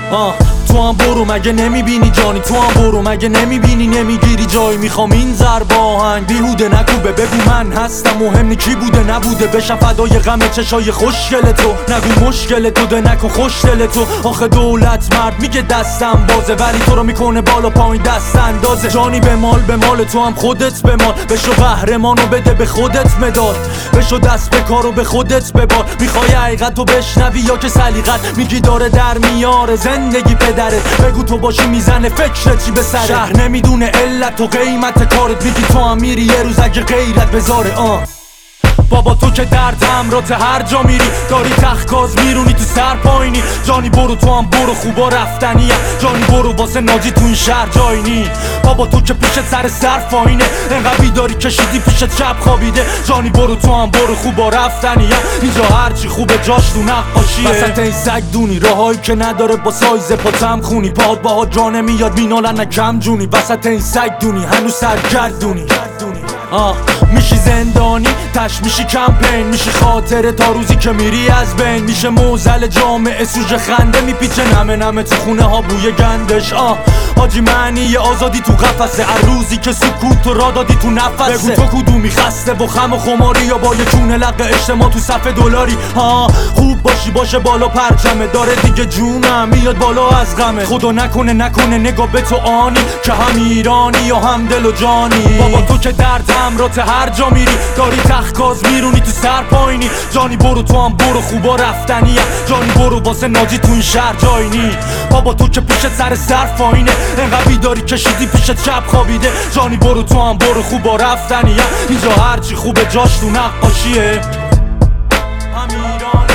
تو هم برو مگه نمیبینی جانی، تو هم برو مگه نمیبینی نمیگیری جایی. میخوام این ضرب آهنگ بیهوده نکوبه، بگو من هستم مهم نی کی بوده نبوده. بشم فدای غم چشای خوشگل تو، نگو مشکل تو ده نکن خوش دل تو. آخه دولت مرد میگه دستم بازه، ولی تو رو میکنه بالا پایین دست اندازه. جانی به مال تو هم خودت به مال، بشو قهرمانو بده به خودت مداد، بشو دست به کارو به خودت ببار. میخوای حقیقتو بشنوی یا که سلیقت میگی داره در میاره زندگی پدرت. بگو تو باشی میزنه فکرت چی به سرت، شهر نمیدونه علت و قیمت کارت. میگی تو هم میری یه روز اگه غیرت بذاره. بابا تو که درد همرات هر جا میری، داری تخت میرونی تو سر پایینی. جانی برو تو هم برو خوبا رفتنیه، جانی برو واسه ناجی تو این شهر جایی نی. بابا تو که پیشت سر صرف آینه، انقدر بیداری کشیدی پیشت شب خوابیده. جانی برو تو هم برو خوبا رفتنیه، اینجا هرچی خوبه جاش تو نقاشیه. وسط این سگ دونی راهایی که نداره با سایز پاتم خونی، پاد باهات جا نمیاد مینالن نکم جونی. وسط این سگ دونی هنوز سرگردونی، میشی زندانی تش میشی کمپین، میشی خاطره تا روزی که میری از بین. میشه موزل جامعه سوژه خنده میپیچه نمه تو خونه ها بوی گندش. حاجی معنی آزادی تو قفسه، هر روزی که سکوت تو را دادی تو نفسه. بگو تو کدومی خسته و خم و خماری، یا با یه چونه لق اجتماع تو صف دلاری. خوب باشی باشه بالا پرچمه، داره دیگه جونم میاد بالا از غمه. خدا نکنه نگاه به تو آنی، که هم ایرانی یا هم دل و جانی. بابا تو که درد همرات هر جا میری، داری تخت میرونی تو سر پایینی. جانی برو تو هم برو خوبا رفتنیه، جانی برو واسه ناجی تو این شهر جایی نی. بابا تو که پیشت سر صرف آینه، انقدر بیداری کشیدی پیشت شب خوابیده. جانی برو تو هم برو خوبا رفتنیه، اینجا هرچی خوبه جاش تو نقاشیه. هم ایران